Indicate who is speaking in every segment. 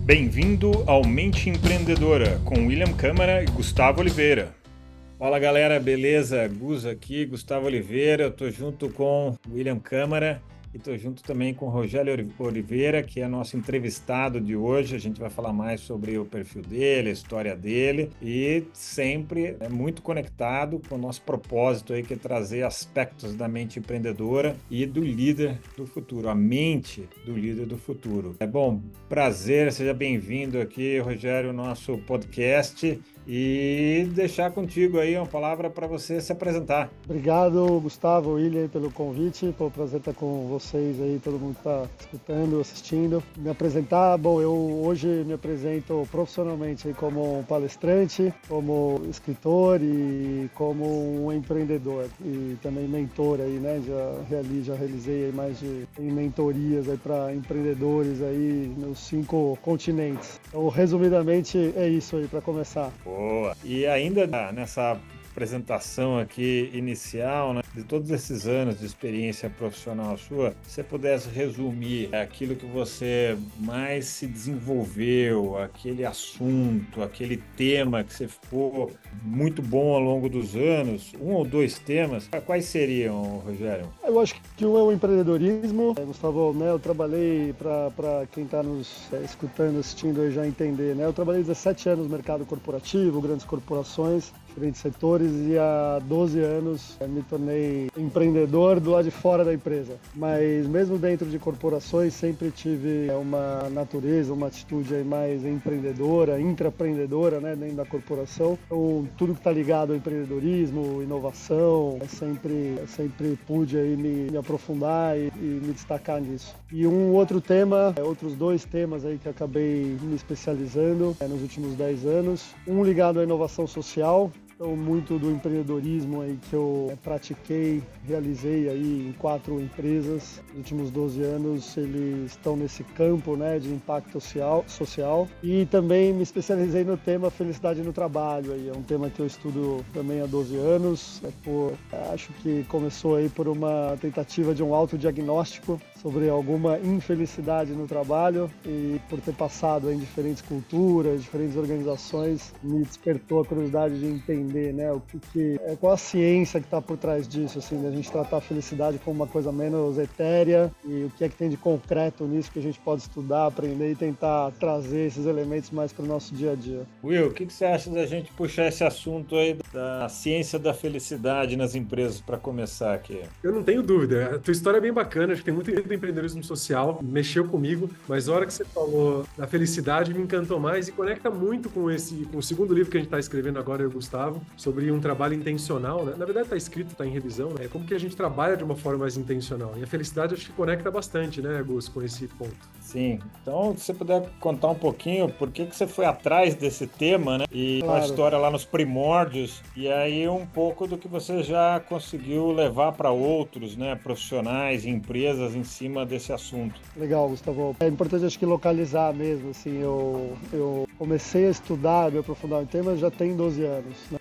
Speaker 1: Bem-vindo ao Mente Empreendedora, com William Câmara e Gustavo Oliveira. Fala galera, beleza? Gus aqui, Gustavo Oliveira, eu tô junto com William Câmara e tô junto também com Rogério Oliveira, que é nosso entrevistado de hoje. A gente vai falar mais sobre o perfil dele, a história dele e sempre é muito conectado com o nosso propósito aí, que é trazer aspectos da mente empreendedora e do líder do futuro, a mente do líder do futuro. É bom, prazer, seja bem-vindo aqui, Rogério, nosso podcast. E deixar contigo aí uma palavra para você se apresentar.
Speaker 2: Obrigado, Gustavo, William, pelo convite. Foi um prazer estar com vocês aí, todo mundo está escutando, assistindo. Me apresentar, bom, eu hoje me apresento profissionalmente aí como um palestrante, como escritor e como um empreendedor e também mentor aí, né? Já realizei aí mais de mentorias aí para empreendedores aí nos 5 continentes. Então, resumidamente, é isso aí para começar.
Speaker 1: Boa! E ainda nessa apresentação aqui inicial, né, de todos esses anos de experiência profissional sua, se você pudesse resumir aquilo que você mais se desenvolveu, aquele assunto, aquele tema que você ficou muito bom ao longo dos anos, 1 ou 2 temas, quais seriam, Rogério?
Speaker 2: Eu acho que um é o empreendedorismo. Gustavo, né, eu trabalhei, para quem está nos escutando, assistindo aí já entender, né, eu trabalhei 17 anos no mercado corporativo, grandes corporações, diferentes setores, e há 12 anos me tornei empreendedor do lado de fora da empresa. Mas mesmo dentro de corporações sempre tive uma natureza, uma atitude aí mais empreendedora, intraempreendedora, né, dentro da corporação. Então tudo que está ligado ao empreendedorismo, inovação, sempre pude aí me aprofundar e me destacar nisso. E um outro tema, outros 2 temas aí que acabei me especializando nos últimos 10 anos. Um ligado à inovação social. Então, muito do empreendedorismo aí que eu pratiquei, realizei aí em 4 empresas. Nos últimos 12 anos, eles estão nesse campo, né, de impacto social. E também me especializei no tema felicidade no trabalho. Aí é um tema que eu estudo também há 12 anos. Acho que começou aí por uma tentativa de um autodiagnóstico sobre alguma infelicidade no trabalho, e por ter passado em diferentes culturas, diferentes organizações, me despertou a curiosidade de entender, né, qual a ciência que está por trás disso, assim, da gente tratar a felicidade como uma coisa menos etérea, e o que é que tem de concreto nisso que a gente pode estudar, aprender e tentar trazer esses elementos mais para o nosso dia a dia.
Speaker 1: Will, o que você acha da gente puxar esse assunto aí da ciência da felicidade nas empresas para começar aqui?
Speaker 3: Eu não tenho dúvida. A tua história é bem bacana, acho que tem muito do empreendedorismo social, mexeu comigo, mas a hora que você falou da felicidade me encantou mais e conecta muito com o segundo livro que a gente está escrevendo agora, eu e o Gustavo, sobre um trabalho intencional, né? Na verdade está escrito, está em revisão, né? É como que a gente trabalha de uma forma mais intencional. E a felicidade acho que conecta bastante, né, Gus, com esse ponto.
Speaker 1: Sim. Então, se você puder contar um pouquinho por que você foi atrás desse tema, né? E
Speaker 2: Claro.
Speaker 1: a história lá nos primórdios, e aí um pouco do que você já conseguiu levar para outros, né, profissionais e empresas em cima desse assunto.
Speaker 2: Legal, Gustavo. É importante, acho que, localizar mesmo, assim, eu comecei a estudar, me aprofundar no tema já tem 12 anos, né?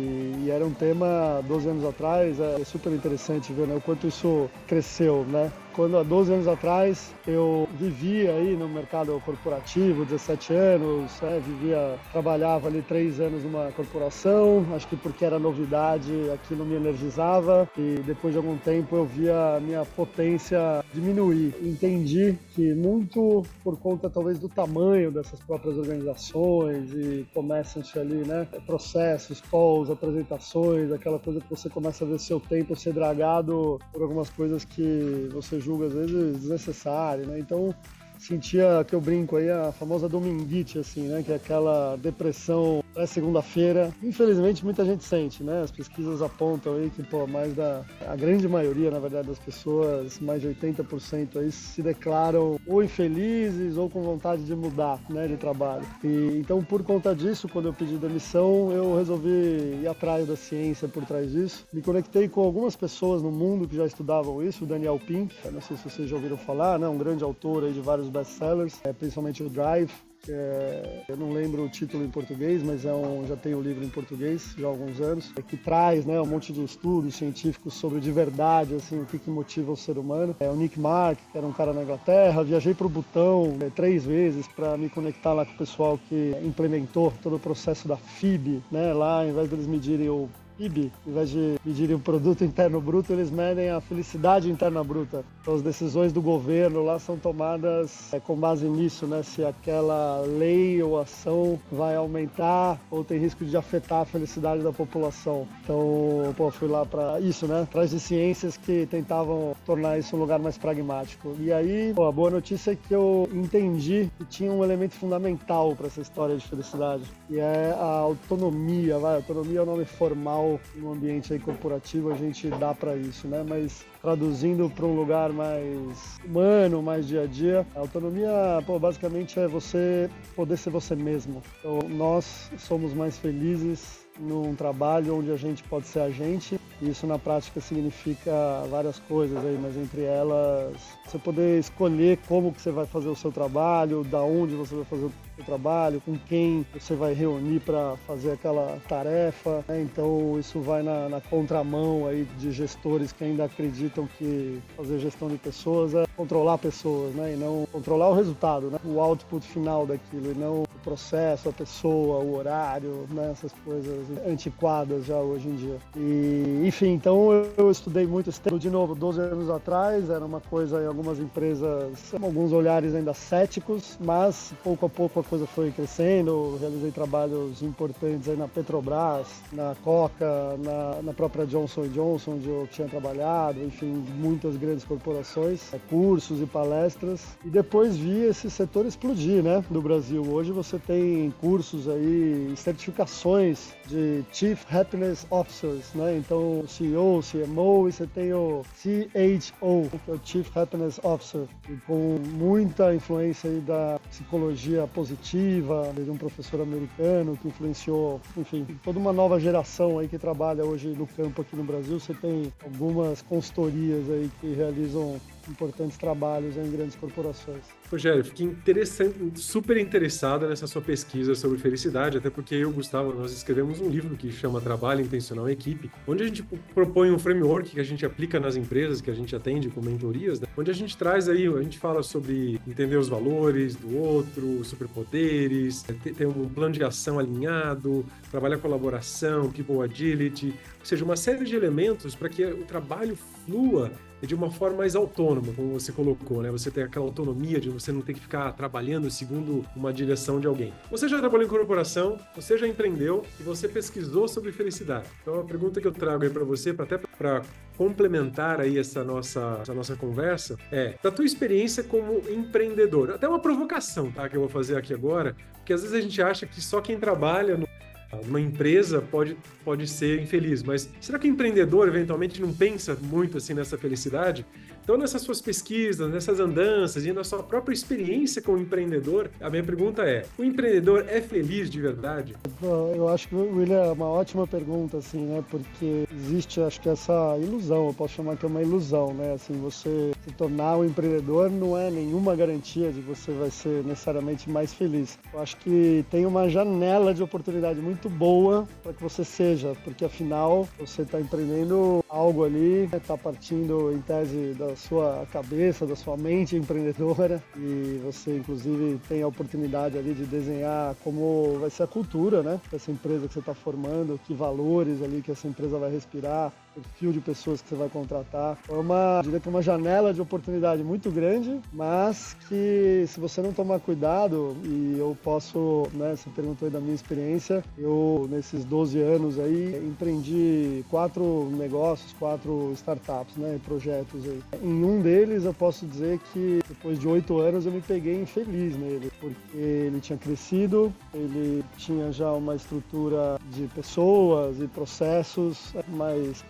Speaker 2: E era um tema 12 anos atrás, é super interessante ver, né, o quanto isso cresceu, né? Quando há 12 anos atrás eu vivia aí no mercado corporativo, 17 anos, trabalhava ali 3 anos numa corporação, acho que porque era novidade, aquilo me energizava, e depois de algum tempo eu via a minha potência diminuir. Entendi que muito por conta talvez do tamanho dessas próprias organizações, e começam-se ali, né, processos, calls, apresentações, aquela coisa que você começa a ver seu tempo ser dragado por algumas coisas que você julga às vezes desnecessário, né? Então sentia, que eu brinco aí, a famosa dominguite, assim, né? Que é aquela depressão pré-segunda-feira. Infelizmente, muita gente sente, né? As pesquisas apontam aí que, a grande maioria, na verdade, das pessoas, mais de 80% aí, se declaram ou infelizes ou com vontade de mudar, né, de trabalho. E, então, por conta disso, quando eu pedi demissão, eu resolvi ir atrás da ciência por trás disso. Me conectei com algumas pessoas no mundo que já estudavam isso, o Daniel Pink, não sei se vocês já ouviram falar, né? Um grande autor aí de vários livros best-sellers, principalmente o Drive. Eu não lembro o título em português, mas já tem o livro em português já há alguns anos, que traz, né, um monte de estudos científicos sobre de verdade assim, o que motiva o ser humano. O Nick Mark, que era um cara na Inglaterra, viajei para o Butão 3 vezes para me conectar lá com o pessoal que implementou todo o processo da FIB, né, lá, ao invés deles medirem o PIB, ao invés de medirem o produto interno bruto, eles medem a felicidade interna bruta. Então, as decisões do governo lá são tomadas com base nisso, né? Se aquela lei ou ação vai aumentar ou tem risco de afetar a felicidade da população. Então, fui lá para isso, né? Atrás de ciências que tentavam tornar isso um lugar mais pragmático. E aí, a boa notícia é que eu entendi que tinha um elemento fundamental para essa história de felicidade, e é a autonomia. Autonomia é o nome formal no ambiente aí corporativo, a gente dá para isso, né? Mas traduzindo para um lugar mais humano, mais dia a dia, a autonomia, basicamente é você poder ser você mesmo. Então, nós somos mais felizes num trabalho onde a gente pode ser a gente, e isso na prática significa várias coisas aí, mas entre elas você poder escolher como que você vai fazer o seu trabalho, da onde você vai fazer o seu trabalho, com quem você vai reunir para fazer aquela tarefa, né? Então isso vai na contramão aí de gestores que ainda acreditam que fazer gestão de pessoas é controlar pessoas, né? E não controlar o resultado, né? O output final daquilo, e não o processo, a pessoa, o horário, né? Essas coisas antiquadas já hoje em dia. E, enfim, então eu estudei muito esse tempo. De novo, 12 anos atrás, era uma coisa em algumas empresas, com alguns olhares ainda céticos, mas pouco a pouco a coisa foi crescendo. Realizei trabalhos importantes aí na Petrobras, na Coca, na própria Johnson & Johnson, onde eu tinha trabalhado, enfim, muitas grandes corporações, cursos e palestras. E depois vi esse setor explodir, né, do Brasil. Hoje você tem cursos aí, certificações de Chief Happiness Officers, né? Então, CEO, CMO, e você tem o CHO, que é o Chief Happiness Officer, e com muita influência aí da psicologia positiva, de um professor americano que influenciou, enfim, toda uma nova geração aí que trabalha hoje no campo aqui no Brasil. Você tem algumas consultorias aí que realizam importantes trabalhos em grandes corporações.
Speaker 3: Rogério, fiquei super interessado nessa sua pesquisa sobre felicidade, até porque eu e o Gustavo, nós escrevemos um livro que chama Trabalho Intencional em Equipe, onde a gente propõe um framework que a gente aplica nas empresas que a gente atende com mentorias, né? Onde a gente traz aí, a gente fala sobre entender os valores do outro, superpoderes, ter um plano de ação alinhado, trabalhar colaboração, people agility, ou seja, uma série de elementos para que o trabalho flua de uma forma mais autônoma, como você colocou, né? Você tem aquela autonomia de você não ter que ficar trabalhando segundo uma direção de alguém. Você já trabalhou em corporação, você já empreendeu e você pesquisou sobre felicidade. Então a pergunta que eu trago aí para você, até para complementar aí essa nossa conversa, da tua experiência como empreendedor. Até uma provocação, tá? Que eu vou fazer aqui agora, porque às vezes a gente acha que só quem trabalha uma empresa pode ser infeliz, mas será que o empreendedor eventualmente não pensa muito assim nessa felicidade? Então, nessas suas pesquisas, nessas andanças e na sua própria experiência como empreendedor, a minha pergunta é: o empreendedor é feliz de verdade?
Speaker 2: Eu acho que, William, é uma ótima pergunta, assim, né? Porque existe, acho que essa ilusão, eu posso chamar que é uma ilusão, né? Assim, você se tornar um empreendedor não é nenhuma garantia de que você vai ser necessariamente mais feliz. Eu acho que tem uma janela de oportunidade muito boa para que você seja, porque afinal você está empreendendo algo ali, está partindo em tese da sua cabeça, da sua mente empreendedora, e você inclusive tem a oportunidade ali de desenhar como vai ser a cultura, né, dessa empresa que você está formando, que valores ali que essa empresa vai respirar, perfil de pessoas que você vai contratar. Diria que é uma janela de oportunidade muito grande, mas que se você não tomar cuidado, e eu posso, né, você perguntou aí da minha experiência, eu nesses 12 anos aí empreendi 4 negócios, 4 startups, né, projetos aí. Em um deles eu posso dizer que depois de 8 anos eu me peguei infeliz nele, porque ele tinha crescido, ele tinha já uma estrutura de pessoas e processos mais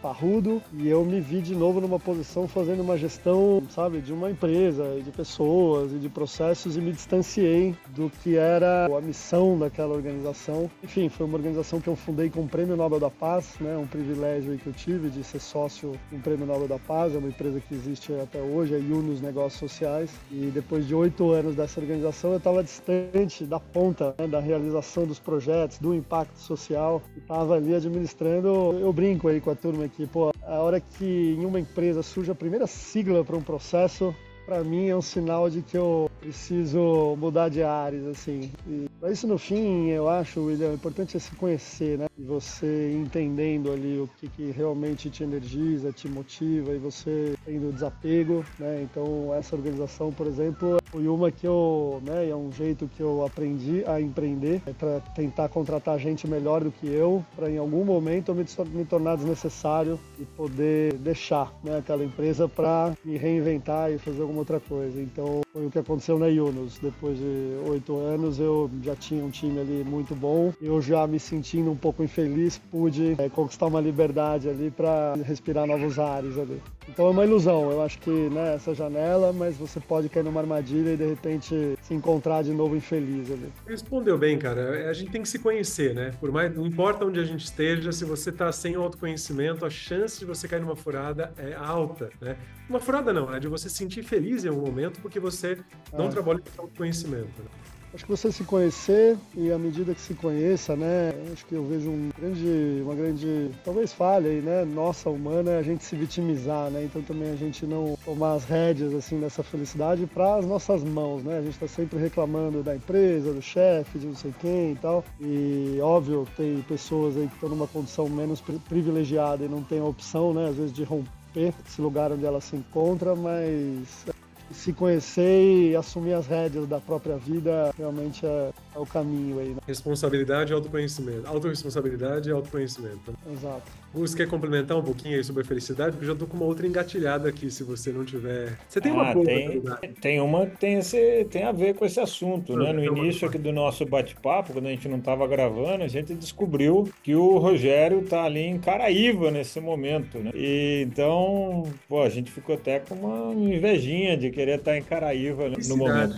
Speaker 2: parrudo, e eu me vi de novo numa posição fazendo uma gestão, sabe, de uma empresa, de pessoas e de processos, e me distanciei do que era a missão daquela organização. Enfim, foi uma organização que eu fundei com o Prêmio Nobel da Paz, né, um privilégio aí que eu tive de ser sócio do Prêmio Nobel da Paz, é uma empresa que existe até hoje, a Yunus Negócios Sociais, e depois de 8 anos dessa organização eu estava distante da ponta, né, da realização dos projetos, do impacto social, e estava ali administrando. Eu brinco aí com a turma aqui, pô, a hora que em uma empresa surge a primeira sigla para um processo, para mim é um sinal de que eu preciso mudar de ares, assim. E para isso, no fim, eu acho, William, importante é se conhecer, né? E você entendendo ali o que realmente te energiza, te motiva, e você tendo desapego, né? Então, essa organização, por exemplo, foi uma que eu, né, é um jeito que eu aprendi a empreender, para tentar contratar gente melhor do que eu, para em algum momento eu me tornar desnecessário e poder deixar, né, aquela empresa para me reinventar e fazer alguma outra coisa. Então, foi o que aconteceu na Yunus. Depois de 8 anos, eu já tinha um time ali muito bom. Eu já me sentindo um pouco infeliz, pude conquistar uma liberdade ali para respirar novos ares ali. Então é uma ilusão, eu acho que, né, essa janela, mas você pode cair numa armadilha e de repente se encontrar de novo infeliz ali.
Speaker 3: Respondeu bem, cara. A gente tem que se conhecer, né? Por mais, não importa onde a gente esteja, se você tá sem autoconhecimento, a chance de você cair numa furada é alta, né? Uma furada não, é de você se sentir feliz em algum momento porque você não trabalha com autoconhecimento, né?
Speaker 2: Acho que você se conhecer, e à medida que se conheça, né, acho que eu vejo uma grande, talvez falha aí, né, nossa, humana, é a gente se vitimizar, né, então também a gente não tomar as rédeas, assim, dessa felicidade para as nossas mãos, né, a gente está sempre reclamando da empresa, do chefe, de não sei quem e tal, e óbvio, tem pessoas aí que estão numa condição menos privilegiada e não tem a opção, né, às vezes de romper esse lugar onde ela se encontra, mas se conhecer e assumir as rédeas da própria vida realmente é o caminho aí, né?
Speaker 3: Responsabilidade e autoconhecimento. Autoresponsabilidade e autoconhecimento.
Speaker 2: Exato.
Speaker 3: Você quer complementar um pouquinho aí sobre a felicidade? Porque eu já tô com uma outra engatilhada aqui, se você não tiver... Você tem uma boa,
Speaker 1: tem uma que tem a ver com esse assunto, né? No início aqui do nosso bate-papo, quando a gente não estava gravando, a gente descobriu que o Rogério tá ali em Caraíva nesse momento, né? E então, pô, a gente ficou até com uma invejinha de querer estar em Caraíva no momento.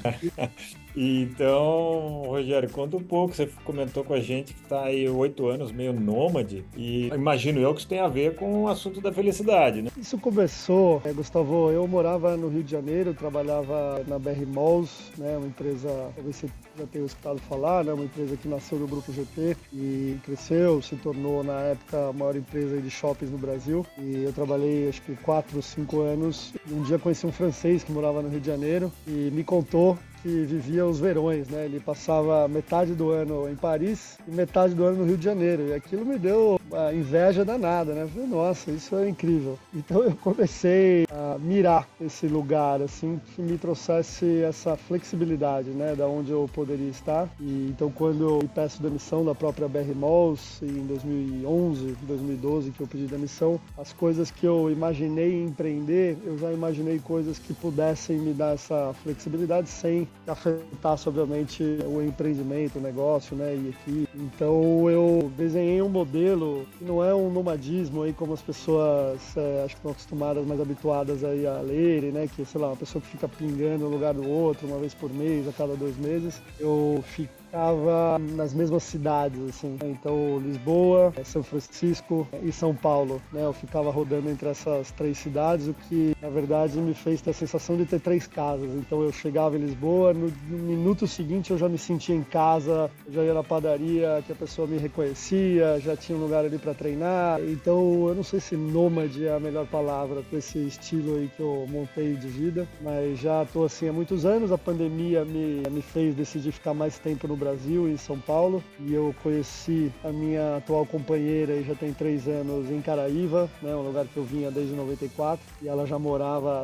Speaker 1: Então, Rogério, conta um pouco. Você comentou com a gente que está aí 8 anos meio nômade, e imagino eu que isso tem a ver com o assunto da felicidade, né?
Speaker 2: Isso começou, Gustavo, eu morava no Rio de Janeiro, trabalhava na BR Malls, né, uma empresa, talvez você já tenha escutado falar, né, uma empresa que nasceu do Grupo GT e cresceu, se tornou na época a maior empresa de shoppings no Brasil, e eu trabalhei acho que 4, 5 anos, e um dia conheci um francês que morava no Rio de Janeiro e me contou que vivia os verões, né? Ele passava metade do ano em Paris e metade do ano no Rio de Janeiro. E aquilo me deu uma inveja danada, né? Eu falei, nossa, isso é incrível. Então eu comecei a mirar esse lugar, assim, que me trouxesse essa flexibilidade, né? Da onde eu poderia estar. E então quando eu peço demissão da própria BR Malls, em 2011, 2012, que eu pedi demissão, as coisas que eu imaginei empreender, eu já imaginei coisas que pudessem me dar essa flexibilidade sem que afetasse, obviamente, o empreendimento, o negócio, né, e aqui. Então eu desenhei um modelo que não é um nomadismo aí como as pessoas acho que estão acostumadas, mais habituadas aí a lerem, né, que, sei lá, uma pessoa que fica pingando um lugar do outro uma vez por mês, a cada 2 meses. Eu ficava nas mesmas cidades, assim. Então, Lisboa, São Francisco e São Paulo, né? Eu ficava rodando entre essas 3 cidades, o que, na verdade, me fez ter a sensação de ter 3 casas. Então, eu chegava em Lisboa, no minuto seguinte eu já me sentia em casa, eu já ia na padaria, que a pessoa me reconhecia, já tinha um lugar ali para treinar. Então, eu não sei se nômade é a melhor palavra para esse estilo aí que eu montei de vida, mas já estou assim há muitos anos. A pandemia me fez decidir ficar mais tempo no Brasil, em São Paulo, e eu conheci a minha atual companheira e já tem 3 anos em Caraíva, né, um lugar que eu vinha desde 94, e ela já morava há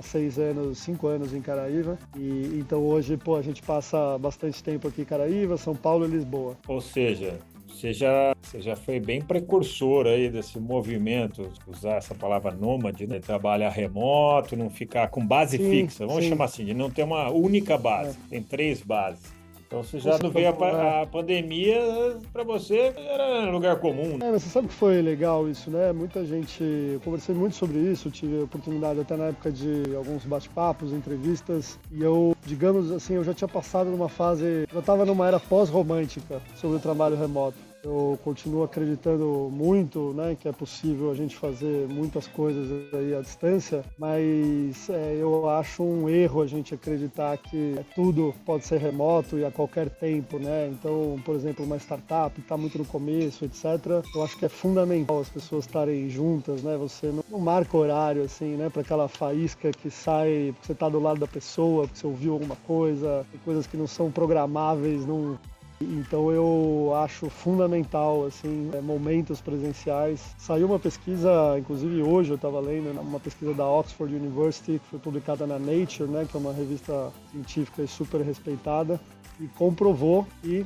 Speaker 2: 5 anos em Caraíva, e então hoje, pô, a gente passa bastante tempo aqui em Caraíva, São Paulo e Lisboa.
Speaker 1: Ou seja, você já foi bem precursor aí desse movimento, usar essa palavra nômade, né? Trabalhar remoto, não ficar com base fixa, vamos chamar assim, de não ter uma única base, tem 3 bases. Então você já não veio a pandemia, para você era lugar comum.
Speaker 2: Mas você sabe que foi legal isso, né? Muita gente, eu conversei muito sobre isso, tive a oportunidade até na época de alguns bate-papos, entrevistas, e eu, digamos assim, eu já tinha passado numa fase, eu estava numa era pós-romântica sobre o trabalho remoto. Eu continuo acreditando muito, né, que é possível a gente fazer muitas coisas aí à distância, mas eu acho um erro a gente acreditar que tudo pode ser remoto e a qualquer tempo, né? Então, por exemplo, uma startup está muito no começo, etc. Eu acho que é fundamental as pessoas estarem juntas, né? Você não marca horário assim, né, para aquela faísca que sai porque você está do lado da pessoa, porque você ouviu alguma coisa, tem coisas que não são programáveis, não. Então eu acho fundamental assim, momentos presenciais. Saiu uma pesquisa, inclusive hoje eu estava lendo, uma pesquisa da Oxford University, que foi publicada na Nature, né, que é uma revista científica super respeitada, e comprovou que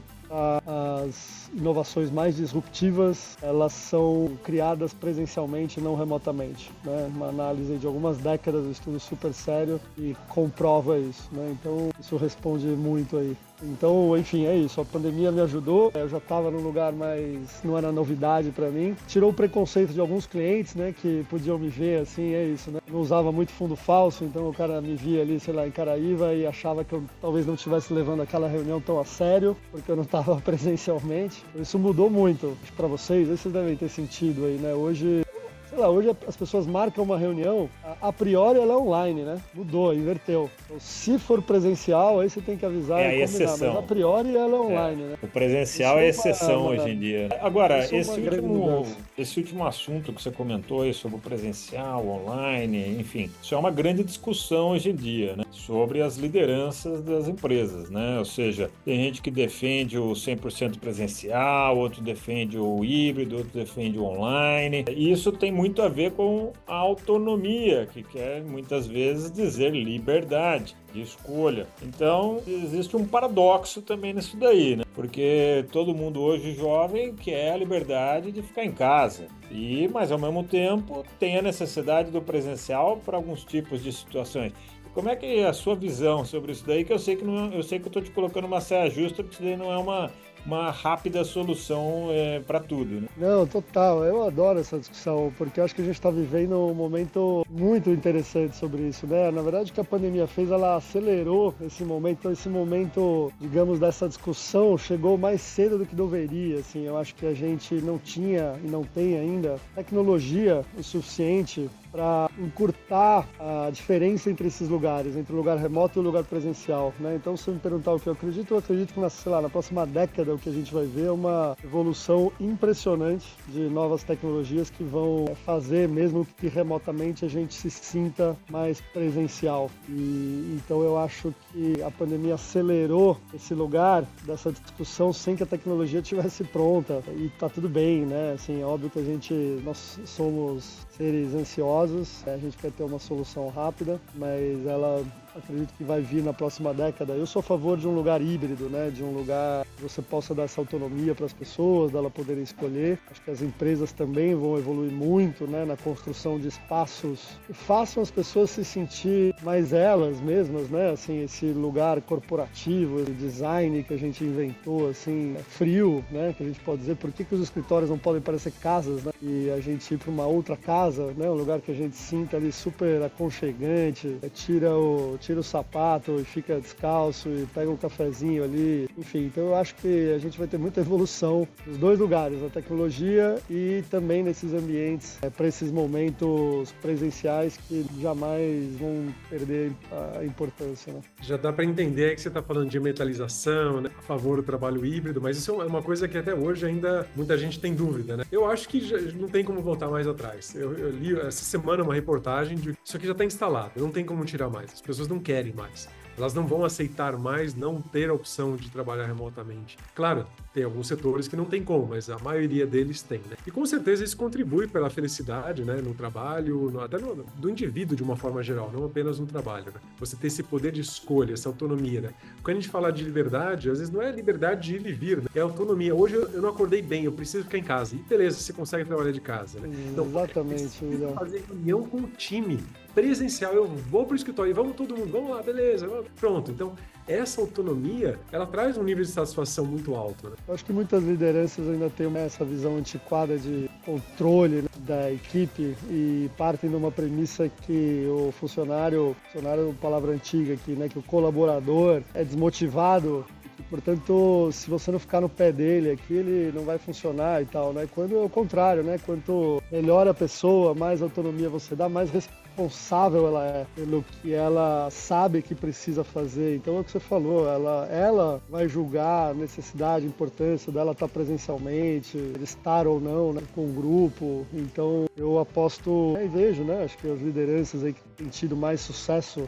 Speaker 2: as inovações mais disruptivas, elas são criadas presencialmente, não remotamente, né? Uma análise de algumas décadas, um estudo super sério e comprova isso, né? Então isso responde muito aí. Então, enfim, é isso. A pandemia me ajudou. Eu já estava num lugar, mas não era novidade para mim. Tirou o preconceito de alguns clientes, né, que podiam me ver assim, é isso, né? Não usava muito fundo falso, então o cara me via ali, sei lá, em Caraíva e achava que eu talvez não estivesse levando aquela reunião tão a sério, porque eu não estava presencialmente. Isso mudou muito para vocês. Vocês devem ter sentido aí, né? Hoje, sei lá, hoje as pessoas marcam uma reunião, a priori ela é online, né? Mudou, inverteu. Então, se for presencial, aí você tem que avisar e combinar,
Speaker 1: exceção.
Speaker 2: Mas a priori ela é online, né?
Speaker 1: O presencial é exceção hoje em dia. Agora, esse último assunto que você comentou aí sobre o presencial, online, enfim, isso é uma grande discussão hoje em dia, né? Sobre as lideranças das empresas, né? Ou seja, tem gente que defende o 100% presencial, outro defende o híbrido, outro defende o online. E isso tem muito a ver com a autonomia, que quer muitas vezes dizer liberdade de escolha. Então, existe um paradoxo também nisso daí, né? Porque todo mundo hoje jovem quer a liberdade de ficar em casa. Mas ao mesmo tempo tem a necessidade do presencial para alguns tipos de situações. Como é que é a sua visão sobre isso daí? Que eu sei que eu estou te colocando uma saia justa, porque isso daí não é uma rápida solução para tudo, né?
Speaker 2: Não, total. Eu adoro essa discussão, porque eu acho que a gente está vivendo um momento muito interessante sobre isso, né? Na verdade, o que a pandemia fez, ela acelerou esse momento. Então, esse momento, digamos, dessa discussão chegou mais cedo do que deveria, assim. Eu acho que a gente não tinha e não tem ainda tecnologia o suficiente para encurtar a diferença entre esses lugares, entre o lugar remoto e o lugar presencial, né? Então, se você me perguntar o que eu acredito que na próxima década o que a gente vai ver é uma evolução impressionante de novas tecnologias que vão fazer, mesmo que remotamente, a gente se sinta mais presencial. Então eu acho que a pandemia acelerou esse lugar dessa discussão sem que a tecnologia estivesse pronta. E tá tudo bem, né? Assim, é óbvio que nós somos seres ansiosos, a gente quer ter uma solução rápida, mas ela acredito que vai vir na próxima década. Eu sou a favor de um lugar híbrido, né? De um lugar que você possa dar essa autonomia para as pessoas, delas poderem escolher. Acho que as empresas também vão evoluir muito, né? Na construção de espaços que façam as pessoas se sentir mais elas mesmas, né? Assim, esse lugar corporativo, esse design que a gente inventou, assim, frio, né? Que a gente pode dizer, por que os escritórios não podem parecer casas, né? E a gente ir para uma outra casa, né? Um lugar que a gente sinta ali super aconchegante, tira o sapato e fica descalço e pega um cafezinho ali, enfim. Então eu acho que a gente vai ter muita evolução nos dois lugares, na tecnologia e também nesses ambientes, para esses momentos presenciais que jamais vão perder a importância, né?
Speaker 3: Já dá para entender que você está falando de metalização, né, a favor do trabalho híbrido, mas isso é uma coisa que até hoje ainda muita gente tem dúvida, né? Eu acho que já não tem como voltar mais atrás. Eu li essa semana uma reportagem de isso aqui já está instalado, não tem como tirar mais. As pessoas não querem mais. Elas não vão aceitar mais não ter a opção de trabalhar remotamente. Claro, tem alguns setores que não tem como, mas a maioria deles tem, né? E com certeza isso contribui pela felicidade, né, no trabalho, do indivíduo de uma forma geral, não apenas no trabalho, né? Você ter esse poder de escolha, essa autonomia, né? Quando a gente fala de liberdade, às vezes não é liberdade de ir e vir, né? É autonomia. Hoje eu não acordei bem, eu preciso ficar em casa. E beleza, você consegue trabalhar de casa, né? Então,
Speaker 2: exatamente.
Speaker 3: Fazer reunião com o time presencial, eu vou pro escritório e vamos todo mundo, vamos lá, beleza, pronto. Então, essa autonomia, ela traz um nível de satisfação muito alto, né?
Speaker 2: Eu acho que muitas lideranças ainda têm essa visão antiquada de controle, né, da equipe e partem de uma premissa que o funcionário é uma palavra antiga aqui, né, que o colaborador é desmotivado. Portanto, se você não ficar no pé dele aqui, ele não vai funcionar e tal, né? Quando é o contrário, né? Quanto melhor a pessoa, mais autonomia você dá, mais responsável ela é pelo que ela sabe que precisa fazer. Então é o que você falou, ela vai julgar a necessidade, a importância dela estar presencialmente, estar ou não, né, com o grupo. Então eu aposto e vejo, né? Acho que as lideranças aí que têm tido mais sucesso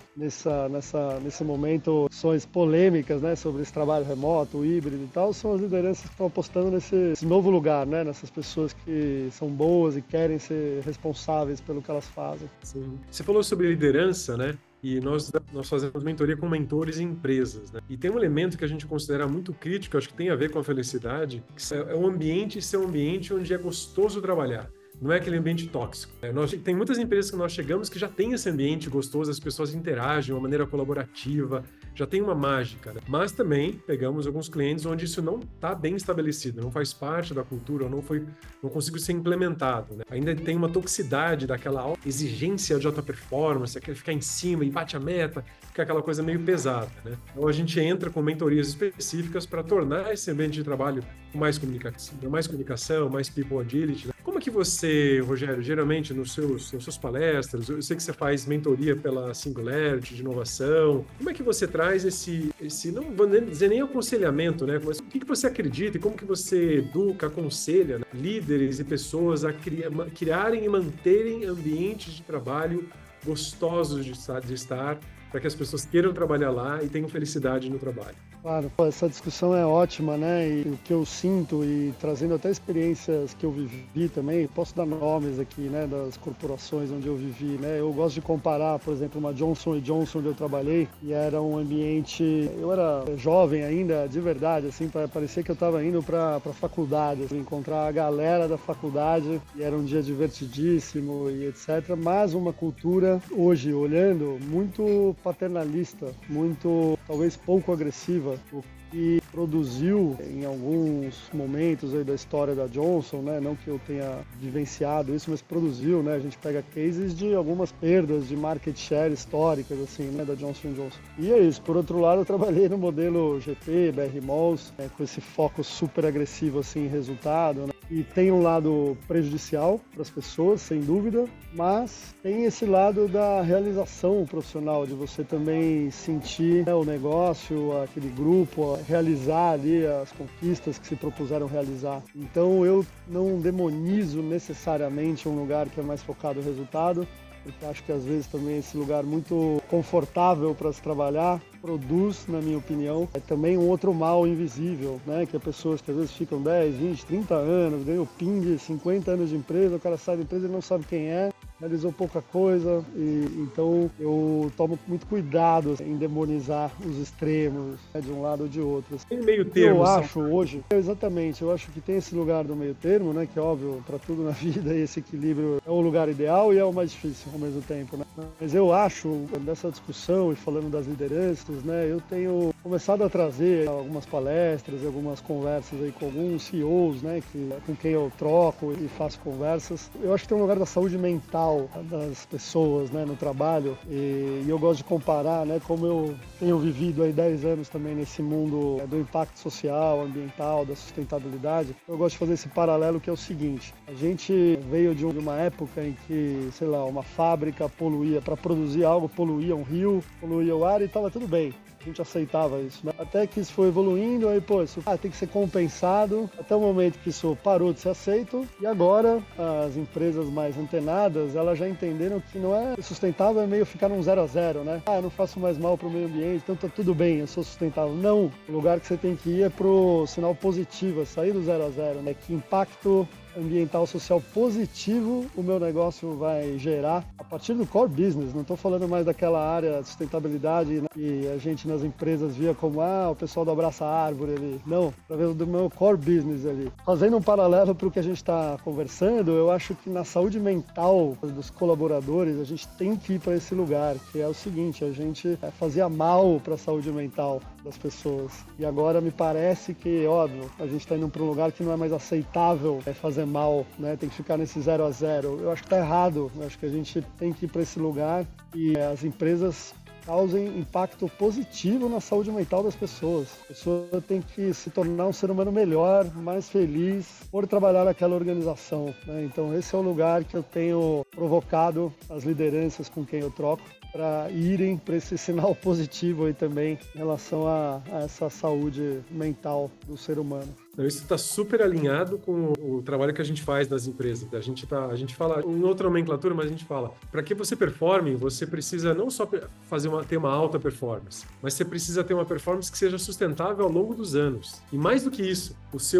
Speaker 2: nesse momento, ações polêmicas, né, sobre esse trabalho remoto, híbrido e tal, são as lideranças que estão apostando nesse novo lugar, né? Nessas pessoas que são boas e querem ser responsáveis pelo que elas fazem.
Speaker 3: Sim. Você falou sobre liderança, né? E nós fazemos mentoria com mentores em empresas, né? E tem um elemento que a gente considera muito crítico, acho que tem a ver com a felicidade, que é o ambiente ser um ambiente onde é gostoso trabalhar. Não é aquele ambiente tóxico. Tem muitas empresas que nós chegamos que já tem esse ambiente gostoso, as pessoas interagem de uma maneira colaborativa, já tem uma mágica, né? Mas também pegamos alguns clientes onde isso não está bem estabelecido, não faz parte da cultura, não conseguiu ser implementado, né? Ainda tem uma toxicidade daquela exigência de alta performance, aquele ficar em cima e bate a meta, fica aquela coisa meio pesada, né? Então a gente entra com mentorias específicas para tornar esse ambiente de trabalho com mais comunicação, mais people agility, né? Como é que você, Rogério, geralmente nas suas palestras, eu sei que você faz mentoria pela Singularity de inovação, como é que você traz esse não vou dizer nem aconselhamento, né? Mas o que você acredita e como que você educa, aconselha, né, líderes e pessoas a criarem e manterem ambientes de trabalho gostosos de estar para que as pessoas queiram trabalhar lá e tenham felicidade no trabalho?
Speaker 2: Claro, essa discussão é ótima, né? E o que eu sinto, e trazendo até experiências que eu vivi também, posso dar nomes aqui, né, das corporações onde eu vivi, né? Eu gosto de comparar, por exemplo, uma Johnson & Johnson onde eu trabalhei, e era um ambiente, eu era jovem ainda, de verdade, assim, parecia que eu estava indo para a faculdade, assim, encontrar a galera da faculdade, e era um dia divertidíssimo e etc. Mas uma cultura, hoje, olhando, muito paternalista, muito, talvez pouco agressiva, o que produziu em alguns momentos aí da história da Johnson, né? Não que eu tenha vivenciado isso, mas produziu, né? A gente pega cases de algumas perdas de market share históricas, assim, né? Da Johnson & Johnson. E é isso. Por outro lado, eu trabalhei no modelo GT, BR Malls, com esse foco super agressivo, assim, em resultado, né? E tem um lado prejudicial para as pessoas, sem dúvida, mas tem esse lado da realização profissional, de você também sentir, né, o negócio, aquele grupo, realizar ali as conquistas que se propuseram realizar. Então eu não demonizo necessariamente um lugar que é mais focado no resultado, porque acho que às vezes também esse lugar muito confortável para se trabalhar produz, na minha opinião, é também um outro mal invisível, né? Que é pessoas que às vezes ficam 10, 20, 30 anos, ganham o PIN de 50 anos de empresa, o cara sai da empresa e não sabe quem é, realizou pouca coisa, e então eu tomo muito cuidado em demonizar os extremos, né, de um lado ou de outro.
Speaker 3: Tem meio termo.
Speaker 2: Eu acho hoje, exatamente, eu acho que tem esse lugar do meio termo, né, que é óbvio, para tudo na vida, esse equilíbrio é o lugar ideal e é o mais difícil ao mesmo tempo, né? Mas eu acho, dessa discussão e falando das lideranças, né, eu tenho começado a trazer algumas palestras e algumas conversas aí com alguns CEOs, né, com quem eu troco e faço conversas. Eu acho que tem um lugar da saúde mental das pessoas, né, no trabalho, e eu gosto de comparar, né, como eu tenho vivido aí 10 anos também nesse mundo do impacto social, ambiental, da sustentabilidade. Eu gosto de fazer esse paralelo, que é o seguinte: a gente veio de uma época em que, sei lá, uma fábrica poluía, para produzir algo, poluía um rio, poluía o ar e estava tudo bem. A gente aceitava isso, né? Até que isso foi evoluindo, aí, pô, isso tem que ser compensado, até o momento que isso parou de ser aceito, e agora as empresas mais antenadas, elas já entenderam que não é sustentável, é meio ficar num 0 a 0, né? Eu não faço mais mal pro meio ambiente, então tá tudo bem, eu sou sustentável. Não, o lugar que você tem que ir é pro sinal positivo, é sair do 0 a 0, né? Que impacto ambiental social positivo o meu negócio vai gerar a partir do core business. Não estou falando mais daquela área de sustentabilidade, né, que a gente nas empresas via como o pessoal do abraça árvore ali. Não, através do meu core business ali. Fazendo um paralelo para o que a gente está conversando, eu acho que na saúde mental dos colaboradores a gente tem que ir para esse lugar, que é o seguinte: a gente fazia mal para a saúde mental das pessoas. E agora me parece que, óbvio, a gente está indo para um lugar que não é mais aceitável fazer mal, né? Tem que ficar nesse 0 a 0. Eu acho que está errado. Eu acho que a gente tem que ir para esse lugar e as empresas causem impacto positivo na saúde mental das pessoas. A pessoa tem que se tornar um ser humano melhor, mais feliz por trabalhar naquela organização, né? Então esse é o lugar que eu tenho provocado as lideranças com quem eu troco para irem para esse sinal positivo aí também em relação a essa saúde mental do ser humano.
Speaker 3: Isso está super alinhado com o trabalho que a gente faz nas empresas. A gente fala em outra nomenclatura, mas a gente fala, para que você performe, você precisa não só ter uma alta performance, mas você precisa ter uma performance que seja sustentável ao longo dos anos. E mais do que isso,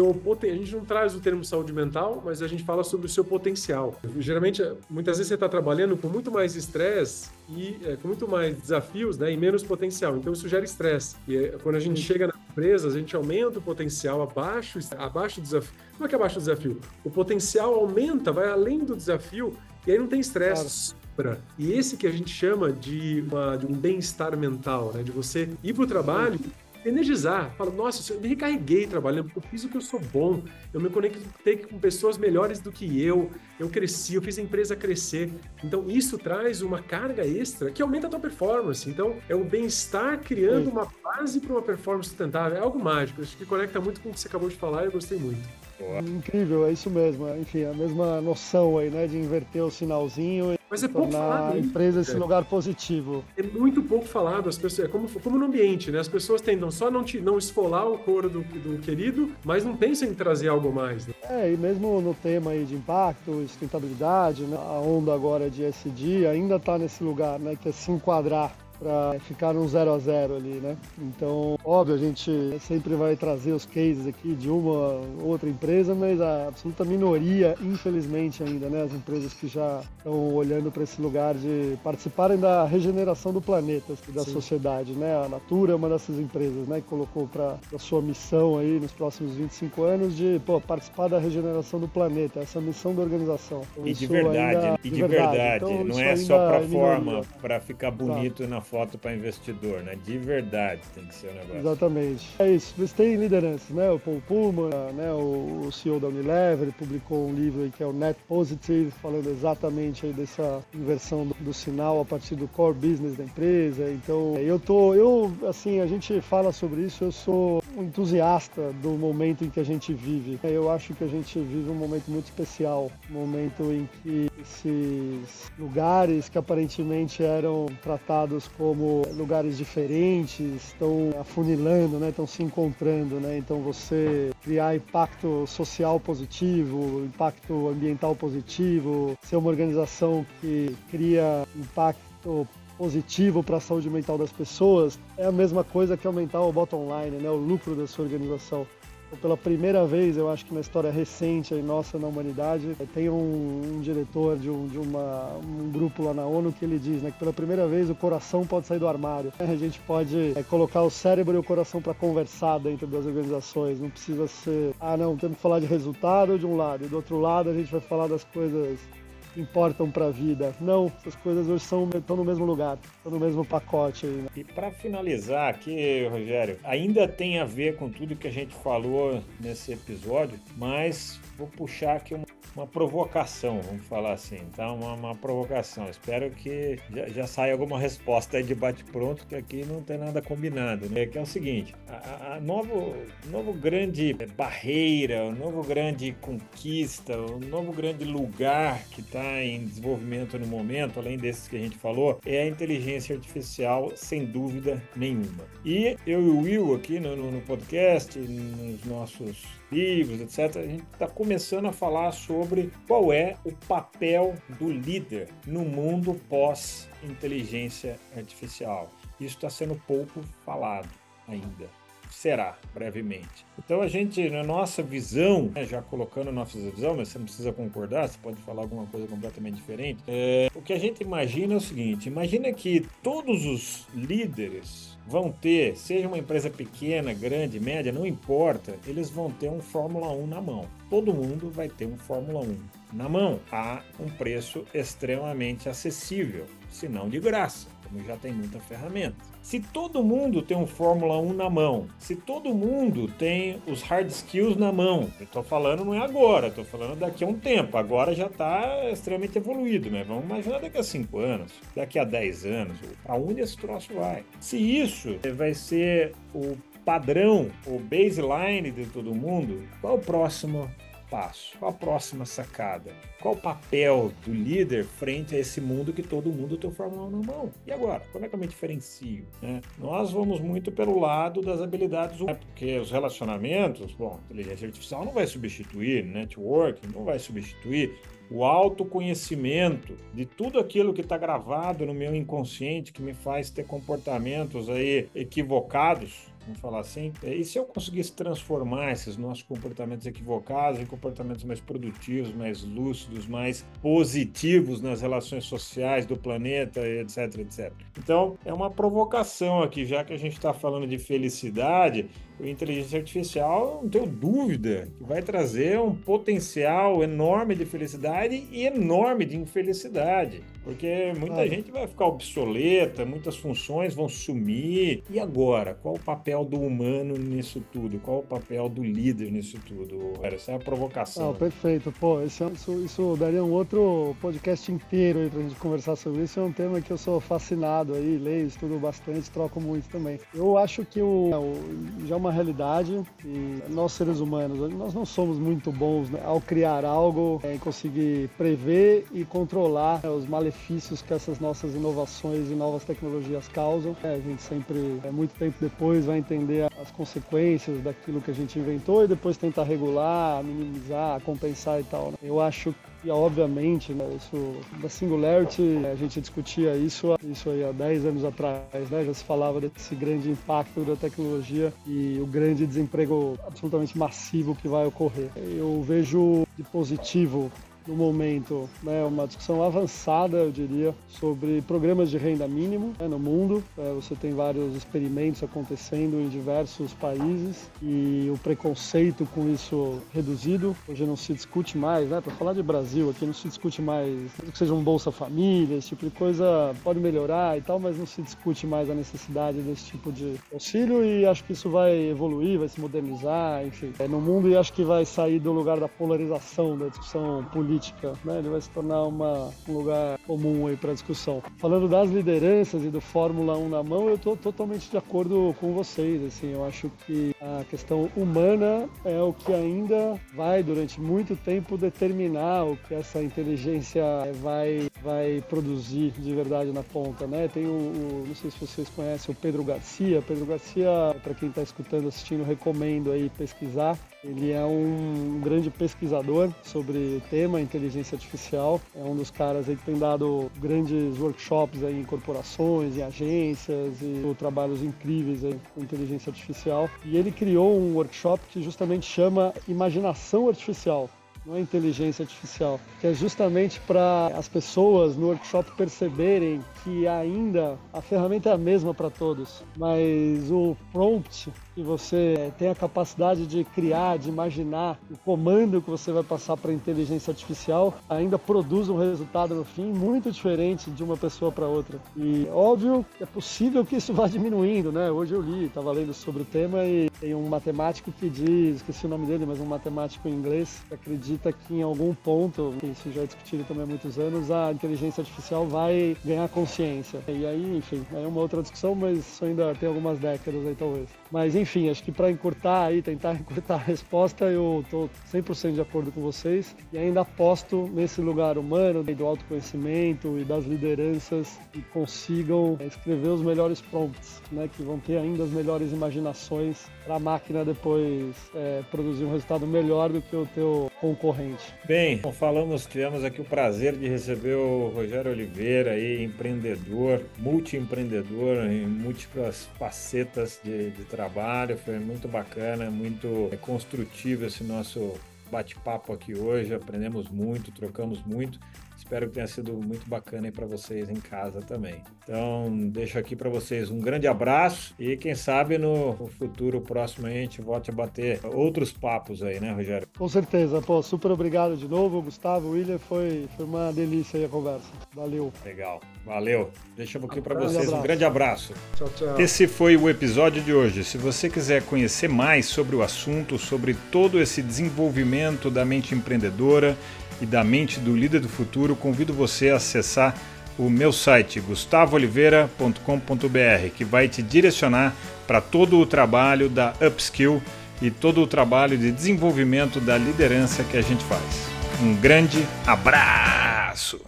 Speaker 3: a gente não traz o termo saúde mental, mas a gente fala sobre o seu potencial. Geralmente, muitas vezes você está trabalhando com muito mais estresse e com muito mais desafios, né, e menos potencial. Então isso gera estresse. E quando a gente chega nas empresas, a gente aumenta o potencial abaixo do desafio. Não é que abaixo do desafio. O potencial aumenta, vai além do desafio, e aí não tem estresse. Claro. E esse que a gente chama de um bem-estar mental, né? De você ir para o trabalho, energizar. Fala, nossa, eu me recarreguei trabalhando, eu fiz o que eu sou bom, eu me conectei com pessoas melhores do que eu cresci, eu fiz a empresa crescer. Então, isso traz uma carga extra que aumenta a tua performance. Então, é o bem-estar criando uma base para uma performance sustentável. É algo mágico. Acho que conecta muito com o que você acabou de falar e eu gostei muito.
Speaker 2: Incrível, é isso mesmo. Enfim, a mesma noção aí, né, de inverter o sinalzinho.
Speaker 3: Mas é pouco falado.
Speaker 2: A empresa esse lugar positivo.
Speaker 3: É muito pouco falado. As pessoas, como no ambiente, né? As pessoas tentam só não esfolar o couro do querido, mas não pensam em trazer algo mais. Né?
Speaker 2: E mesmo no tema aí de impacto, sustentabilidade, né, a onda agora de ESG ainda está nesse lugar, né, que é se enquadrar para ficar num 0 a 0 ali, né? Então, óbvio, a gente sempre vai trazer os cases aqui de uma outra empresa, mas a absoluta minoria, infelizmente ainda, né? As empresas que já estão olhando para esse lugar de participarem da regeneração do planeta e da sociedade, né? A Natura é uma dessas empresas, né? Que colocou para a sua missão aí nos próximos 25 anos de participar da regeneração do planeta, essa missão da organização. Então,
Speaker 1: e de verdade,
Speaker 2: Então,
Speaker 1: não é só para forma, para ficar bonito na foto para investidor, né? De verdade tem que ser o negócio.
Speaker 2: Exatamente. É isso. Você tem lideranças, né? O Paul Pullman, né? O CEO da Unilever, publicou um livro aí que é o Net Positive, falando exatamente aí dessa inversão do sinal a partir do core business da empresa. Então, assim, a gente fala sobre isso, eu sou um entusiasta do momento em que a gente vive. Eu acho que a gente vive um momento muito especial, um momento em que esses lugares que aparentemente eram tratados como lugares diferentes estão afunilando, né? Estão se encontrando, né? Então você criar impacto social positivo, impacto ambiental positivo, ser uma organização que cria impacto positivo para a saúde mental das pessoas é a mesma coisa que aumentar o bottom line, né? O lucro da sua organização. Pela primeira vez, eu acho que na história recente aí, nossa na humanidade, tem um diretor de um grupo lá na ONU que ele diz, né, que pela primeira vez o coração pode sair do armário. A gente pode colocar o cérebro e o coração para conversar dentro das organizações. Não precisa ser, temos que falar de resultado de um lado, e do outro lado a gente vai falar das coisas que importam para a vida. Não, essas coisas hoje estão no mesmo lugar, estão no mesmo pacote aí, né?
Speaker 1: E para finalizar aqui, Rogério, ainda tem a ver com tudo que a gente falou nesse episódio, mas vou puxar aqui uma provocação, vamos falar assim, tá? Uma provocação. Espero que já saia alguma resposta aí de bate-pronto, que aqui não tem nada combinado, né? Que é o seguinte, a novo grande barreira, o novo grande conquista, o novo grande lugar que está em desenvolvimento no momento, além desses que a gente falou, é a inteligência artificial, sem dúvida nenhuma. E eu e o Will aqui no podcast, nos nossos livros, etc., a gente está começando a falar sobre qual é o papel do líder no mundo pós-inteligência artificial. Isso está sendo pouco falado ainda. será brevemente. Então a gente, na nossa visão, já colocando a nossa visão, mas você não precisa concordar, você pode falar alguma coisa completamente diferente. O que a gente imagina é o seguinte: imagina que todos os líderes vão ter, seja uma empresa pequena, grande, média, não importa, eles vão ter um Fórmula 1 na mão. Todo mundo vai ter um Fórmula 1 na mão, a um preço extremamente acessível, se não de graça, como já tem muita ferramenta. Se todo mundo tem um Fórmula 1 na mão, se todo mundo tem os hard skills na mão, eu estou falando não é agora, estou falando daqui a um tempo, agora já está extremamente evoluído, né? Vamos imaginar daqui a 5 anos, daqui a 10 anos, aonde esse troço vai? Se isso vai ser o padrão, o baseline de todo mundo, qual o próximo passo? Qual a próxima sacada? Qual o papel do líder frente a esse mundo que todo mundo tem o Fórmula 1 na mão? E agora? Como é que eu me diferencio? Né? Nós vamos muito pelo lado das habilidades humanas, porque os relacionamentos, bom, inteligência artificial não vai substituir, networking não vai substituir o autoconhecimento de tudo aquilo que está gravado no meu inconsciente que me faz ter comportamentos aí equivocados, vamos falar assim. E se eu conseguisse transformar esses nossos comportamentos equivocados em comportamentos mais produtivos, mais lúcidos, mais positivos nas relações sociais do planeta, etc, etc. Então, é uma provocação aqui, já que a gente está falando de felicidade, a inteligência artificial, não tenho dúvida, que vai trazer um potencial enorme de felicidade e enorme de infelicidade, porque muita gente vai ficar obsoleta, muitas funções vão sumir. E agora? Qual o papel do humano nisso tudo? Qual o papel do líder nisso tudo? Essa é a provocação.
Speaker 2: Perfeito. Pô, isso daria um outro podcast inteiro aí pra gente conversar sobre isso. É um tema que eu sou fascinado aí, leio, estudo bastante, troco muito também. Eu acho que já é uma realidade e nós seres humanos, nós não somos muito bons, né, ao criar algo, em conseguir prever e controlar, né, os malefícios que essas nossas inovações e novas tecnologias causam. A gente sempre, muito tempo depois, vai entender as consequências daquilo que a gente inventou e depois tentar regular, minimizar, compensar e tal, né? Eu acho que, obviamente, né, isso da Singularity, a gente discutia isso aí há 10 anos atrás, né? Já se falava desse grande impacto da tecnologia e o grande desemprego absolutamente massivo que vai ocorrer. Eu vejo de positivo no momento, né, uma discussão avançada, eu diria, sobre programas de renda mínimo, né, no mundo. Você tem vários experimentos acontecendo em diversos países e o preconceito com isso reduzido. Hoje não se discute mais, né, para falar de Brasil aqui, não se discute mais que seja um Bolsa Família, esse tipo de coisa pode melhorar e tal, mas não se discute mais a necessidade desse tipo de auxílio e acho que isso vai evoluir, vai se modernizar, enfim, no mundo, e acho que vai sair do lugar da polarização da discussão política, né? Ele vai se tornar um lugar comum aí para discussão. Falando das lideranças e do Fórmula 1 na mão, eu estou totalmente de acordo com vocês. Assim, eu acho que a questão humana é o que ainda vai, durante muito tempo, determinar o que essa inteligência vai produzir de verdade na ponta, né? Tem não sei se vocês conhecem o Pedro Garcia. Pedro Garcia, para quem está escutando, assistindo, recomendo aí pesquisar. Ele é um grande pesquisador sobre o tema inteligência artificial. É um dos caras aí que tem dado grandes workshops aí em corporações, em agências e trabalhos incríveis aí com inteligência artificial. E ele criou um workshop que justamente chama Imaginação Artificial. Não é inteligência artificial, que é justamente para as pessoas no workshop perceberem que ainda a ferramenta é a mesma para todos, mas o prompt que você tem a capacidade de criar, de imaginar, o comando que você vai passar para a inteligência artificial ainda produz um resultado no fim muito diferente de uma pessoa para outra. E óbvio que é possível que isso vá diminuindo, né? Hoje eu estava lendo sobre o tema e tem um matemático que diz, esqueci o nome dele, mas um matemático em inglês, que acredita que em algum ponto, isso já é discutido também há muitos anos, a inteligência artificial vai ganhar consciência. E aí, enfim, é uma outra discussão, mas isso ainda tem algumas décadas aí talvez. Mas enfim, acho que para tentar encurtar a resposta, eu estou 100% de acordo com vocês e ainda aposto nesse lugar humano, do autoconhecimento e das lideranças que consigam escrever os melhores prompts, né, que vão ter ainda as melhores imaginações para a máquina depois produzir um resultado melhor do que o teu concorrente.
Speaker 1: Bem, tivemos aqui o prazer de receber o Rogério Oliveira, aí, empreendedor, multiempreendedor em múltiplas facetas de trabalho. trabalho, foi muito bacana, muito construtivo esse nosso bate-papo aqui hoje, aprendemos muito, trocamos muito. Espero que tenha sido muito bacana aí para vocês em casa também. Então, deixo aqui para vocês um grande abraço e quem sabe no futuro próximo a gente volte a bater outros papos aí, né, Rogério?
Speaker 2: Com certeza. Pô, super obrigado de novo, Gustavo, William. Foi uma delícia aí a conversa. Valeu.
Speaker 1: Legal. Valeu. Deixamos aqui para
Speaker 2: Grande
Speaker 1: vocês
Speaker 2: abraço.
Speaker 1: um grande abraço.
Speaker 3: Tchau, tchau.
Speaker 1: Esse foi o episódio de hoje. Se você quiser conhecer mais sobre o assunto, sobre todo esse desenvolvimento da mente empreendedora e da mente do líder do futuro, convido você a acessar o meu site gustavooliveira.com.br, que vai te direcionar para todo o trabalho da Upskill e todo o trabalho de desenvolvimento da liderança que a gente faz. Um grande abraço!